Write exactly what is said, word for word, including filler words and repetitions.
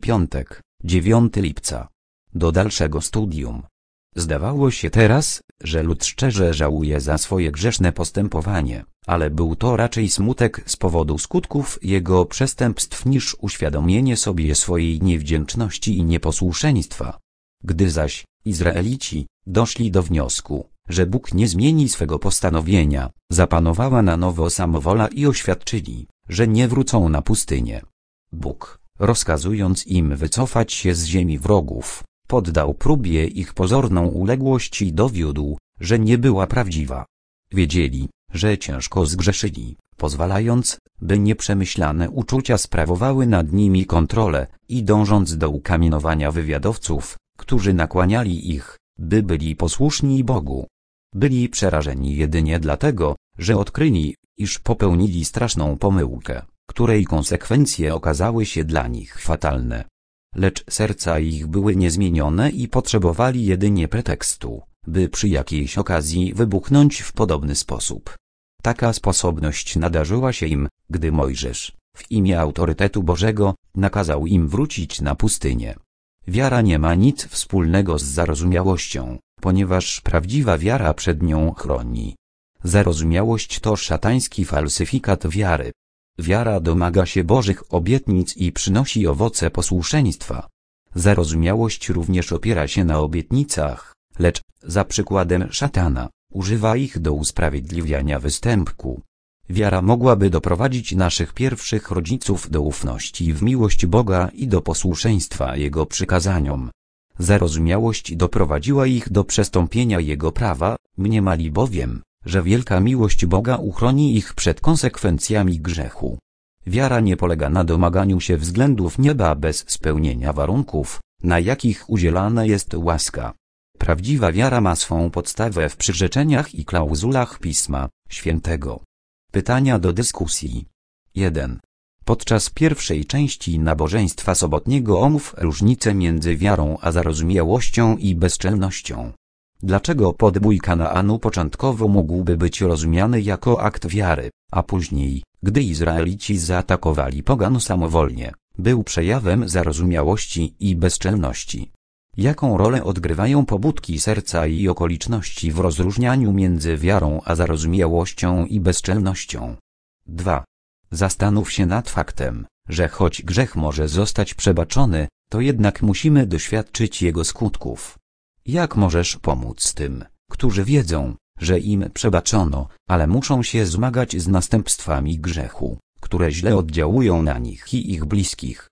Piątek, dziewiątego lipca. Do dalszego studium. Zdawało się teraz, że lud szczerze żałuje za swoje grzeszne postępowanie, ale był to raczej smutek z powodu skutków jego przestępstw niż uświadomienie sobie swojej niewdzięczności i nieposłuszeństwa. Gdy zaś Izraelici doszli do wniosku, że Bóg nie zmieni swego postanowienia, zapanowała na nowo samowola i oświadczyli, że nie wrócą na pustynię. Bóg, rozkazując im wycofać się z ziemi wrogów, poddał próbie ich pozorną uległość i dowiódł, że nie była prawdziwa. Wiedzieli, że ciężko zgrzeszyli, pozwalając, by nieprzemyślane uczucia sprawowały nad nimi kontrolę i dążąc do ukamienowania wywiadowców, którzy nakłaniali ich, by byli posłuszni Bogu. Byli przerażeni jedynie dlatego, że odkryli, iż popełnili straszną pomyłkę, której konsekwencje okazały się dla nich fatalne. Lecz serca ich były niezmienione i potrzebowali jedynie pretekstu, by przy jakiejś okazji wybuchnąć w podobny sposób. Taka sposobność nadarzyła się im, gdy Mojżesz, w imię autorytetu Bożego, nakazał im wrócić na pustynię. Wiara nie ma nic wspólnego z zarozumiałością, ponieważ prawdziwa wiara przed nią chroni. Zarozumiałość to szatański falsyfikat wiary. Wiara domaga się Bożych obietnic i przynosi owoce posłuszeństwa. Zarozumiałość również opiera się na obietnicach, lecz, za przykładem szatana, używa ich do usprawiedliwiania występku. Wiara mogłaby doprowadzić naszych pierwszych rodziców do ufności w miłość Boga i do posłuszeństwa Jego przykazaniom. Zarozumiałość doprowadziła ich do przestąpienia Jego prawa, mniemali bowiem, że wielka miłość Boga uchroni ich przed konsekwencjami grzechu. Wiara nie polega na domaganiu się względów nieba bez spełnienia warunków, na jakich udzielana jest łaska. Prawdziwa wiara ma swą podstawę w przyrzeczeniach i klauzulach Pisma Świętego. Pytania do dyskusji. jeden. Podczas pierwszej części nabożeństwa sobotniego omów różnicę między wiarą a zarozumiałością i bezczelnością. Dlaczego podbój Kanaanu początkowo mógłby być rozumiany jako akt wiary, a później, gdy Izraelici zaatakowali pogan samowolnie, był przejawem zarozumiałości i bezczelności? Jaką rolę odgrywają pobudki serca i okoliczności w rozróżnianiu między wiarą a zarozumiałością i bezczelnością? dwa. Zastanów się nad faktem, że choć grzech może zostać przebaczony, to jednak musimy doświadczyć jego skutków. Jak możesz pomóc tym, którzy wiedzą, że im przebaczono, ale muszą się zmagać z następstwami grzechu, które źle oddziałują na nich i ich bliskich?